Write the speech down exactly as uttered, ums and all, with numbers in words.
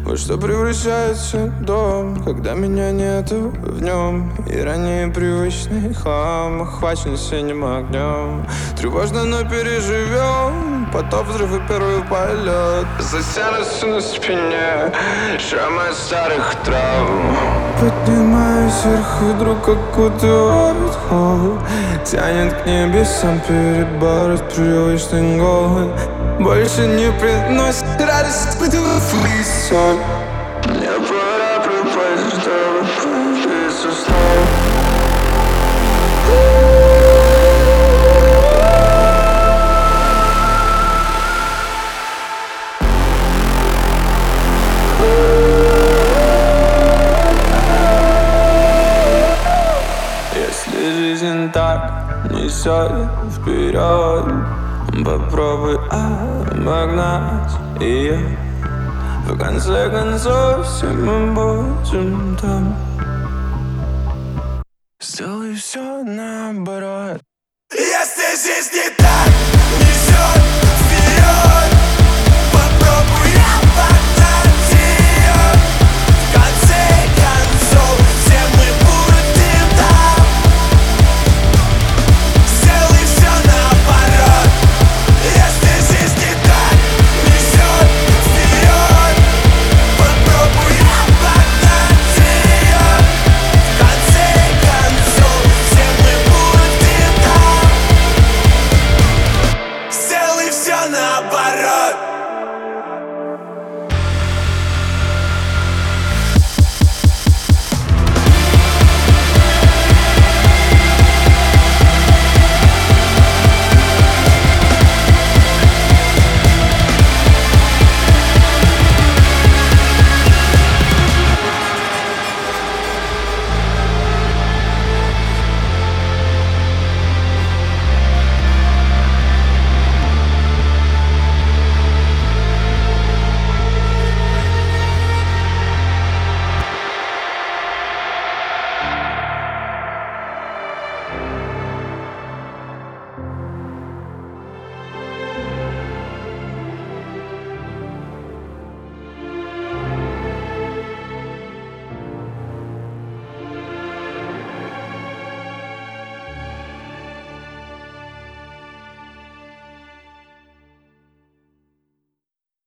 во что превращается дом, когда меня нету в нем. И ранее привычный хлам охвачен синим огнем. Тревожно, но переживем потоп, взрыв и первый полет. Затянутся на спине шрамы от старых травм. Поднимаюсь вверх, и вдруг окутывает холод. Тянет к небесам, перебороть привычный голод. Больше не приносит радость, испытываю фрисоль. Мне пора пропасть, чтобы появиться снова. Если жизнь так несет вперед, попробуй обогнать ее. В конце концов, все мы будем там. Сделай все наоборот. Если жизнь не так